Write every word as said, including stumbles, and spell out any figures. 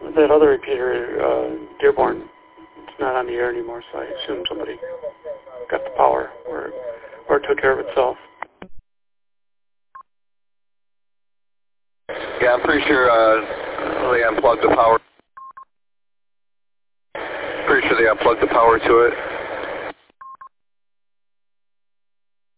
that other repeater, uh, Dearborn, it's not on the air anymore, so I assume somebody got the power or, or took care of itself. Yeah, I'm pretty sure uh, they unplugged the power. Pretty sure they unplugged the power to it.